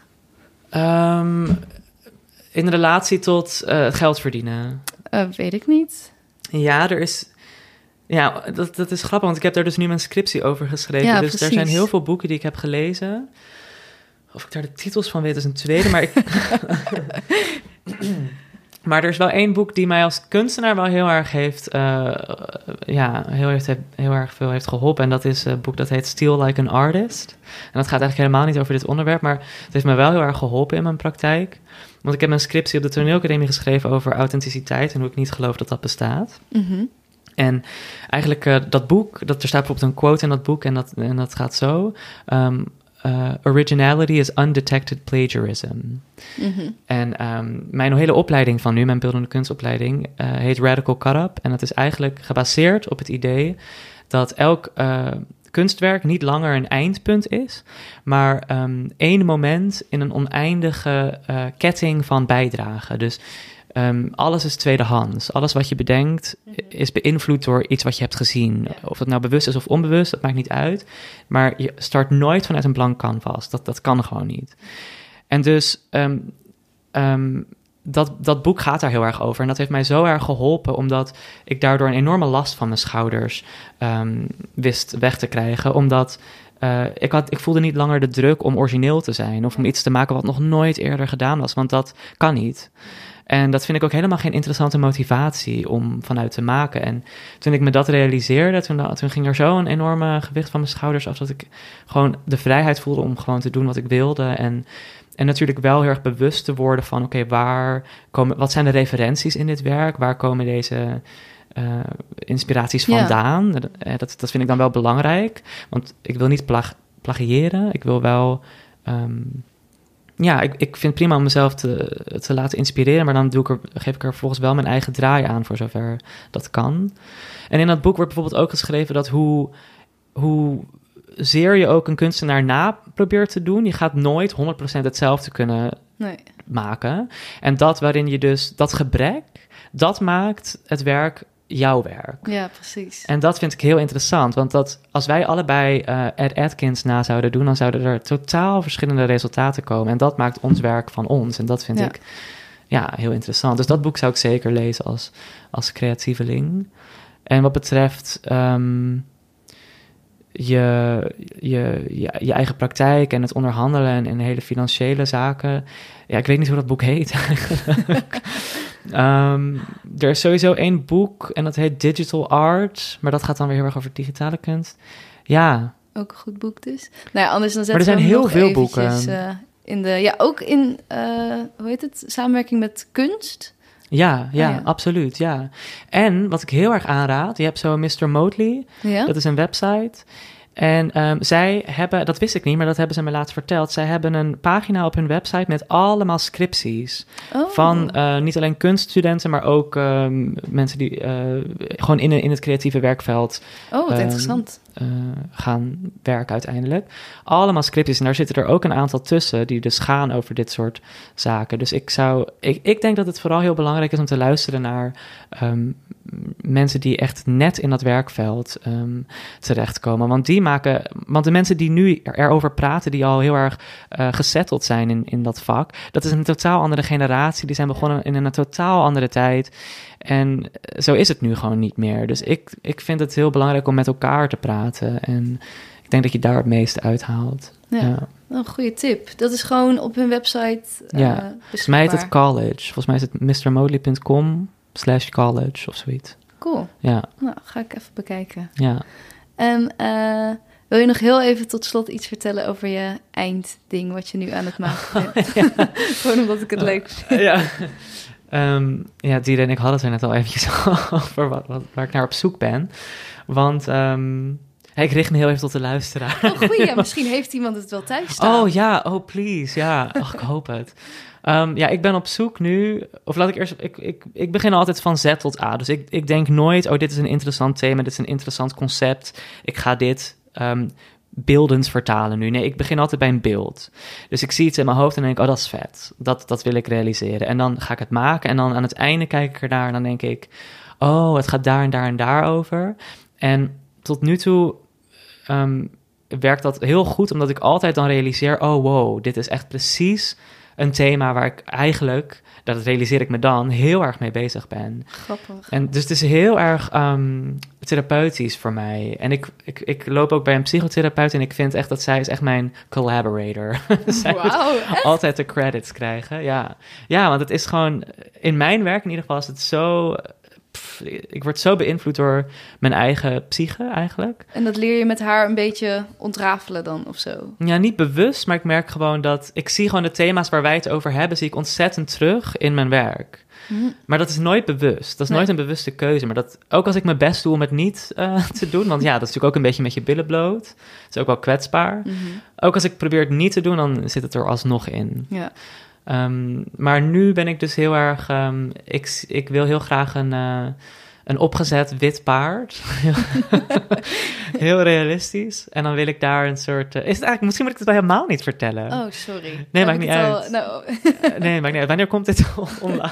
Um, in relatie tot uh, het geld verdienen. Uh, weet ik niet. Ja, er is... Ja, dat, dat is grappig, want ik heb daar dus nu mijn scriptie over geschreven. Ja, dus precies. Er zijn heel veel boeken die ik heb gelezen. Of ik daar de titels van weet is een tweede, maar ik... maar er is wel één boek die mij als kunstenaar wel heel erg heeft... Uh, ja, heel, heeft, heel erg veel heeft geholpen. En dat is een boek dat heet Steal Like an Artist. En dat gaat eigenlijk helemaal niet over dit onderwerp, maar het heeft me wel heel erg geholpen in mijn praktijk. Want ik heb een scriptie op de Toneelacademie geschreven over authenticiteit en hoe ik niet geloof dat dat bestaat. Mm-hmm. En eigenlijk uh, dat boek, dat, er staat bijvoorbeeld een quote in dat boek en dat, en dat gaat zo. Um, uh, originality is undetected plagiarism. Mm-hmm. En um, mijn hele opleiding van nu, mijn beeldende kunstopleiding, uh, heet Radical Cut-Up. En dat is eigenlijk gebaseerd op het idee dat elk... Uh, kunstwerk niet langer een eindpunt is, maar um, één moment in een oneindige uh, ketting van bijdragen. Dus um, alles is tweedehands. Alles wat je bedenkt is beïnvloed door iets wat je hebt gezien. Ja. Of het nou bewust is of onbewust, dat maakt niet uit. Maar je start nooit vanuit een blank canvas. Dat, dat kan gewoon niet. En dus... Um, um, Dat, dat boek gaat daar heel erg over. En dat heeft mij zo erg geholpen, omdat ik daardoor een enorme last van mijn schouders um, wist weg te krijgen. Omdat uh, ik, had, ik voelde niet langer de druk om origineel te zijn of om iets te maken wat nog nooit eerder gedaan was. Want dat kan niet. En dat vind ik ook helemaal geen interessante motivatie om vanuit te maken. En toen ik me dat realiseerde, toen, toen ging er zo een enorme gewicht van mijn schouders af, dat ik gewoon de vrijheid voelde om gewoon te doen wat ik wilde. En En natuurlijk wel heel erg bewust te worden van... oké, okay, waar komen, wat zijn de referenties in dit werk? Waar komen deze uh, inspiraties vandaan? Ja. Dat, dat vind ik dan wel belangrijk. Want ik wil niet plag, plagiëren. Ik wil wel... Um, ja, ik, ik vind het prima om mezelf te, te laten inspireren... maar dan doe ik er, geef ik er volgens wel mijn eigen draai aan... voor zover dat kan. En in dat boek wordt bijvoorbeeld ook geschreven... dat hoe... hoe zeer je ook een kunstenaar na probeert te doen, je gaat nooit honderd procent hetzelfde kunnen nee. maken. En dat waarin je dus, dat gebrek, dat maakt het werk jouw werk. Ja, precies. En dat vind ik heel interessant, want dat, als wij allebei uh, Ed Atkins na zouden doen, dan zouden er totaal verschillende resultaten komen. En dat maakt ons werk van ons. En dat vind ja. ik ja, heel interessant. Dus dat boek zou ik zeker lezen als, als creatieveling. En wat betreft... Um, Je, je, je, je eigen praktijk en het onderhandelen en, en hele financiële zaken. Ja, ik weet niet hoe dat boek heet eigenlijk. um, er is sowieso één boek en dat heet Digital Art, maar dat gaat dan weer heel erg over digitale kunst. Ja. Ook een goed boek dus. Nou ja, anders dan zetten maar er zijn we heel nog veel eventjes, boeken. Uh, in de, ja, ook in, uh, hoe heet het, samenwerking met kunst. Ja, ja, ah, ja, absoluut, ja. En wat ik heel erg aanraad, je hebt zo mister Motley, ja? dat is een website. En um, zij hebben, dat wist ik niet, maar dat hebben ze me laatst verteld. Zij hebben een pagina op hun website met allemaal scripties. Oh. Van uh, niet alleen kunststudenten, maar ook um, mensen die uh, gewoon in, in het creatieve werkveld... Oh, wat um, interessant. Uh, gaan werken uiteindelijk. Allemaal scripties. En daar zitten er ook een aantal tussen die dus gaan over dit soort zaken. Dus ik zou... Ik, ik denk dat het vooral heel belangrijk is om te luisteren naar um, mensen die echt net in dat werkveld um, terechtkomen. Want die maken... Want de mensen die nu erover praten, die al heel erg uh, gesetteld zijn in, in dat vak, dat is een totaal andere generatie. Die zijn begonnen in een totaal andere tijd. En zo is het nu gewoon niet meer. Dus ik, ik vind het heel belangrijk om met elkaar te praten. En ik denk dat je daar het meeste uithaalt. Ja, ja. Een goede tip. Dat is gewoon op hun website uh, ja, volgens mij heet het college. Volgens mij is het mistermodely.com slash college of zoiets. Cool. Ja. Nou, ga ik even bekijken. Ja. En uh, wil je nog heel even tot slot iets vertellen over je eindding wat je nu aan het maken bent? Ja. Gewoon omdat ik het uh, leuk vind. Ja. Um, ja, Diede en ik hadden het er net al eventjes over wat, wat, waar ik naar op zoek ben. Want um, ik richt me heel even tot de luisteraar. Oh, goeie. Ja, misschien heeft iemand het wel thuis staan. Oh ja, oh please, ja. Oh, ik hoop het. Um, ja, ik ben op zoek nu... Of laat ik eerst... Ik, ik, ik begin altijd van Z tot A. Dus ik, ik denk nooit, oh, dit is een interessant thema, dit is een interessant concept. Ik ga dit... Um, beeldend vertalen nu. Nee, ik begin altijd bij een beeld. Dus ik zie iets in mijn hoofd en dan denk ik, oh, dat is vet. Dat, dat wil ik realiseren. En dan ga ik het maken en dan aan het einde kijk ik ernaar en dan denk ik, oh, het gaat daar en daar en daar over. En tot nu toe um, werkt dat heel goed, omdat ik altijd dan realiseer, oh, wow, dit is echt precies een thema waar ik eigenlijk, dat realiseer ik me dan, heel erg mee bezig ben. Grappig. En dus het is heel erg um, therapeutisch voor mij. En ik, ik, ik loop ook bij een psychotherapeut en ik vind echt dat zij is echt mijn collaborator. Zij wow, moet altijd de credits krijgen. Ja. ja, want het is gewoon, in mijn werk in ieder geval is het zo... Pff, ik word zo beïnvloed door mijn eigen psyche eigenlijk. En dat leer je met haar een beetje ontrafelen dan of zo? Ja, niet bewust, maar ik merk gewoon dat... Ik zie gewoon de thema's waar wij het over hebben, zie ik ontzettend terug in mijn werk. Mm. Maar dat is nooit bewust. Dat is nee. nooit een bewuste keuze. Maar dat, ook als ik mijn best doe om het niet uh, te doen... want ja, dat is natuurlijk ook een beetje met je billen bloot. Het is ook wel kwetsbaar. Mm-hmm. Ook als ik probeer het niet te doen, dan zit het er alsnog in. Ja. Um, maar nu ben ik dus heel erg... Um, ik, ik wil heel graag een, uh, een opgezet wit paard. Heel realistisch. En dan wil ik daar een soort... Uh, is het eigenlijk, misschien moet ik het wel helemaal niet vertellen. Oh, sorry. Nee, maakt niet uit. Al, no. uh, nee, maakt niet uit. Wanneer komt dit online?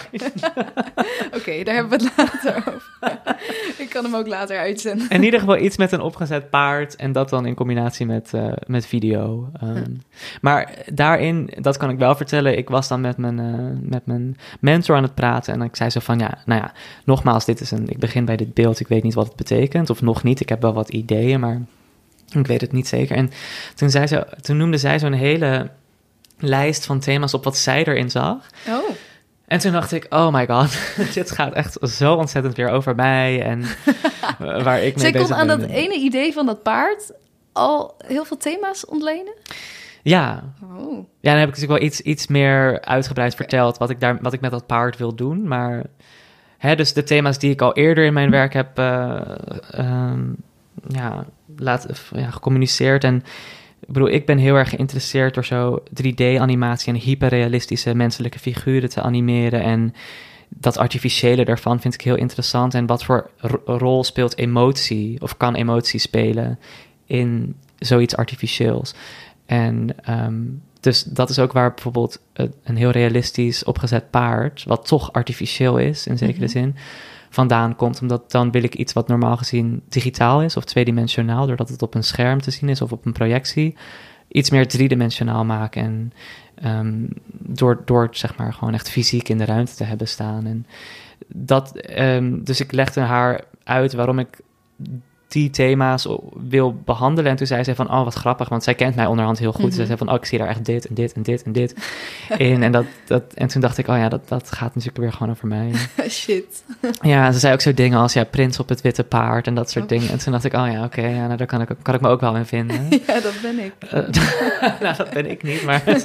Oké, okay, daar hebben we het later over. Ik kan hem ook later uitzenden. In ieder geval iets met een opgezet paard. En dat dan in combinatie met, uh, met video. Um, huh. Maar daarin, dat kan ik wel vertellen. Ik was dan met mijn, uh, met mijn mentor aan het praten. En ik zei zo van, ja, nou ja, nogmaals, dit is een... Ik begin bij dit beeld, ik weet niet wat het betekent. Of nog niet, ik heb wel wat ideeën, maar ik weet het niet zeker. En toen, zei ze, toen noemde zij zo'n hele lijst van thema's op wat zij erin zag. Oh. En toen dacht ik, oh my god, dit gaat echt zo ontzettend weer over mij en uh, waar ik mee zij bezig ben. Zij kon aan dat ene idee van dat paard al heel veel thema's ontlenen? Ja. Oh. Ja, dan heb ik natuurlijk wel iets, iets meer uitgebreid okay. verteld wat ik, daar, wat ik met dat paard wil doen. Maar hè, dus de thema's die ik al eerder in mijn werk heb uh, um, ja, laat, ja, gecommuniceerd. En ik bedoel, ik ben heel erg geïnteresseerd door zo drie D-animatie en hyperrealistische menselijke figuren te animeren. En dat artificiële daarvan vind ik heel interessant. En wat voor ro- rol speelt emotie of kan emotie spelen in zoiets artificieels? En um, dus dat is ook waar bijvoorbeeld een heel realistisch opgezet paard, wat toch artificieel is in zekere mm-hmm. zin, vandaan komt. Omdat dan wil ik iets wat normaal gezien digitaal is of tweedimensionaal, doordat het op een scherm te zien is of op een projectie, iets meer driedimensionaal maken. En um, door, door zeg maar gewoon echt fysiek in de ruimte te hebben staan. En dat, um, dus ik legde haar uit waarom ik die thema's wil behandelen. En toen zei zij van, oh, wat grappig, want zij kent mij onderhand heel goed. Mm-hmm. Ze zei van, oh, ik zie daar echt dit en dit en dit en dit in. En, dat, dat, en toen dacht ik, oh ja, dat, dat gaat natuurlijk weer gewoon over mij. Shit. Ja, ze zei ook zo dingen als, ja, prins op het witte paard en dat soort oh. dingen. En toen dacht ik, oh ja, oké, okay, ja, nou, daar kan ik, kan ik me ook wel in vinden. Ja, dat ben ik. Uh, nou, dat ben ik niet, maar...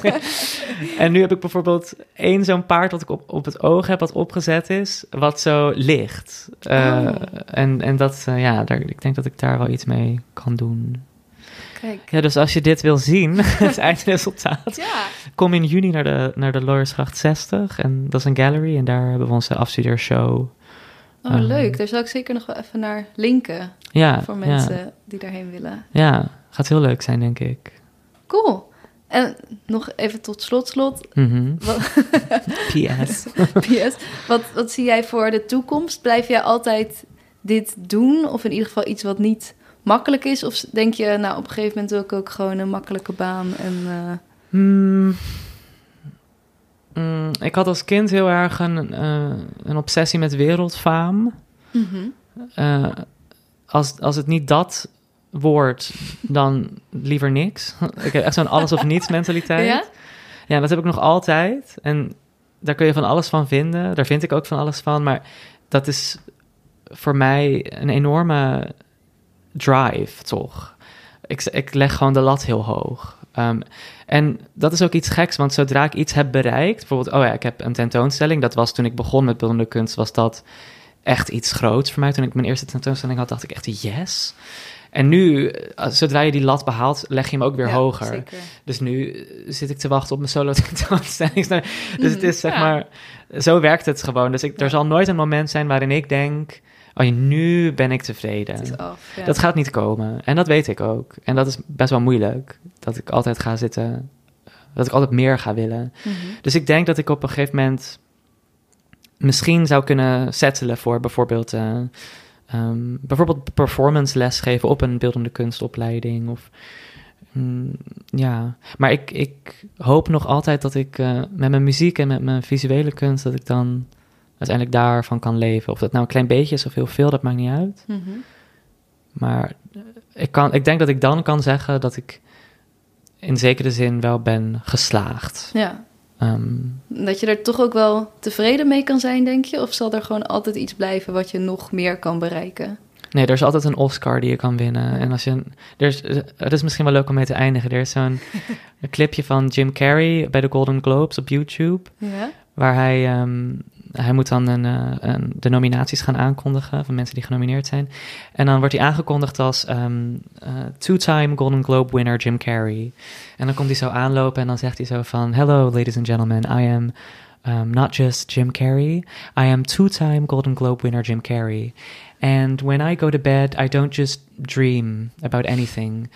En nu heb ik bijvoorbeeld één zo'n paard wat ik op, op het oog heb, wat opgezet is, wat zo ligt. Uh, oh. En, en dat, uh, ja, daar, ik denk dat ik daar wel iets mee kan doen. Kijk. Ja, dus als je dit wil zien, het eindresultaat, Ja. kom in juni naar de, naar de Looiersgracht zestig. En dat is een gallery en daar hebben we onze afstudeershow. Oh, Um, leuk. Daar zal ik zeker nog wel even naar linken. Ja, Voor mensen ja, die daarheen willen. ja, gaat heel leuk zijn, denk ik. Cool. En nog even tot slot, slot. Mm-hmm. Wat, P S. P S. Wat, wat zie jij voor de toekomst? Blijf jij altijd dit doen? Of in ieder geval iets wat niet makkelijk is? Of denk je, nou, op een gegeven moment wil ik ook gewoon een makkelijke baan? En, uh... Mm, mm, ik had als kind heel erg een, uh, een obsessie met wereldfaam. Mm-hmm. Uh, als, als het niet dat wordt, dan liever niks. Ik heb echt zo'n alles of niets mentaliteit. Ja? Ja, dat heb ik nog altijd. En daar kun je van alles van vinden. Daar vind ik ook van alles van. Maar dat is voor mij een enorme drive, toch? Ik, ik leg gewoon de lat heel hoog. Um, en dat is ook iets geks, want zodra ik iets heb bereikt... bijvoorbeeld, oh ja, ik heb een tentoonstelling. Dat was toen ik begon met beeldende kunst, was dat echt iets groots voor mij. Toen ik mijn eerste tentoonstelling had, dacht ik echt yes. En nu, zodra je die lat behaalt, leg je hem ook weer Ja, hoger. zeker. Dus nu zit ik te wachten op mijn solo tentoonstelling. Dus Mm, het is zeg ja. maar, zo werkt het gewoon. Dus ik, er Ja. zal nooit een moment zijn waarin ik denk, oh, nu ben ik tevreden. Het is af, ja. Dat gaat niet komen. En dat weet ik ook. En dat is best wel moeilijk. Dat ik altijd ga zitten, dat ik altijd meer ga willen. Mm-hmm. Dus ik denk dat ik op een gegeven moment misschien zou kunnen settelen voor bijvoorbeeld... Uh, um, bijvoorbeeld performance les geven op een beeldende kunstopleiding. Of, mm, ja. Maar ik, ik hoop nog altijd dat ik uh, met mijn muziek en met mijn visuele kunst... dat ik dan uiteindelijk daarvan kan leven. Of dat nou een klein beetje is of heel veel, dat maakt niet uit. Mm-hmm. Maar ik, kan, ik denk dat ik dan kan zeggen dat ik in zekere zin wel ben geslaagd. Ja. Um, Dat je er toch ook wel tevreden mee kan zijn, denk je? Of zal er gewoon altijd iets blijven wat je nog meer kan bereiken? nee, er is altijd een Oscar die je kan winnen. En als je... Er is, het is misschien wel leuk om mee te eindigen. Er is zo'n een clipje van Jim Carrey bij de Golden Globes op YouTube... Ja. waar hij... Um, hij moet dan een, uh, een, de nominaties gaan aankondigen van mensen die genomineerd zijn. En dan wordt hij aangekondigd als um, uh, two-time Golden Globe winner Jim Carrey. En dan komt hij zo aanlopen en dan zegt hij zo van... Hello, ladies and gentlemen, I am um, not just Jim Carrey. I am two-time Golden Globe winner Jim Carrey. And when I go to bed, I don't just dream about anything.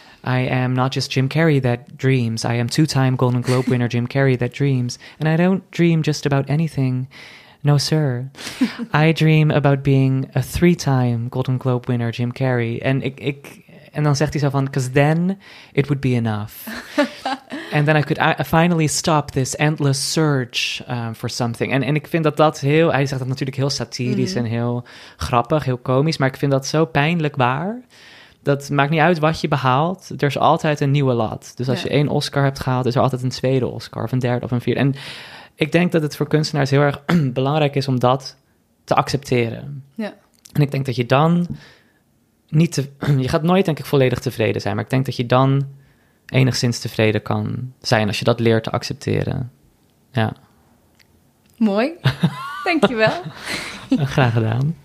I am not just Jim Carrey that dreams. I am two-time Golden Globe winner Jim Carrey that dreams. And I don't dream just about anything. No, sir. I dream about being a three-time Golden Globe winner Jim Carrey. En ik, ik, en dan zegt hij zo van, 'cause then it would be enough. And then I could I, finally stop this endless search um, for something. En, en ik vind dat dat heel... Hij zegt dat natuurlijk heel satirisch Mm. en heel grappig, heel komisch. Maar ik vind dat zo pijnlijk waar... Dat maakt niet uit wat je behaalt. Er is altijd een nieuwe lat. Dus als Ja. je één Oscar hebt gehaald... is er altijd een tweede Oscar of een derde of een vierde. En ik denk dat het voor kunstenaars heel erg belangrijk is... om dat te accepteren. Ja. En ik denk dat je dan niet... Te, je gaat nooit, denk ik, volledig tevreden zijn. Maar ik denk dat je dan enigszins tevreden kan zijn... als je dat leert te accepteren. Ja. Mooi. Dankjewel. Graag gedaan.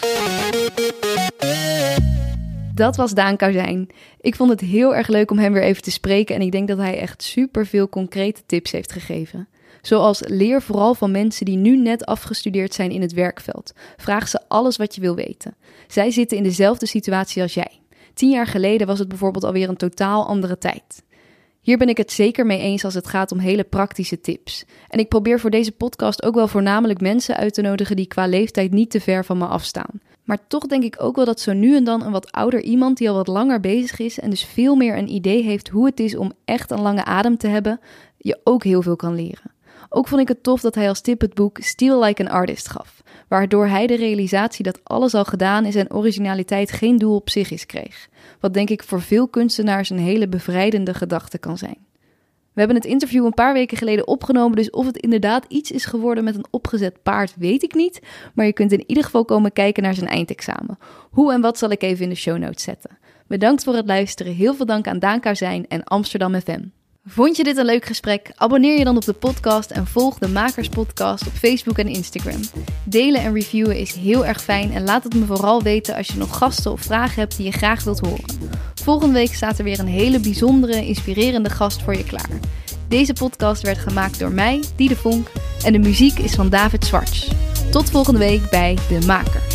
Dat was Daan Kauzijn. Ik vond het heel erg leuk om hem weer even te spreken en ik denk dat hij echt superveel concrete tips heeft gegeven. Zoals leer vooral van mensen die nu net afgestudeerd zijn in het werkveld. Vraag ze alles wat je wil weten. Zij zitten in dezelfde situatie als jij. Tien jaar geleden was het bijvoorbeeld alweer een totaal andere tijd. Hier ben ik het zeker mee eens als het gaat om hele praktische tips. En ik probeer voor deze podcast ook wel voornamelijk mensen uit te nodigen die qua leeftijd niet te ver van me afstaan. Maar toch denk ik ook wel dat zo nu en dan een wat ouder iemand die al wat langer bezig is en dus veel meer een idee heeft hoe het is om echt een lange adem te hebben, je ook heel veel kan leren. Ook vond ik het tof dat hij als tip het boek Steal Like an Artist gaf, waardoor hij de realisatie dat alles al gedaan is en originaliteit geen doel op zich is kreeg. Wat denk ik voor veel kunstenaars een hele bevrijdende gedachte kan zijn. We hebben het interview een paar weken geleden opgenomen, dus of het inderdaad iets is geworden met een opgezet paard, weet ik niet. Maar je kunt in ieder geval komen kijken naar zijn eindexamen. Hoe en wat zal ik even in de show notes zetten. Bedankt voor het luisteren, heel veel dank aan Daan Kauzijn en Amsterdam F M. Vond je dit een leuk gesprek? Abonneer je dan op de podcast en volg de Makers Podcast op Facebook en Instagram. Delen en reviewen is heel erg fijn en laat het me vooral weten als je nog gasten of vragen hebt die je graag wilt horen. volgende week staat er weer een hele bijzondere, inspirerende gast voor je klaar. Deze podcast werd gemaakt door mij, Diede Vonk, en de muziek is van David Zwarts. Tot volgende week bij De Makers.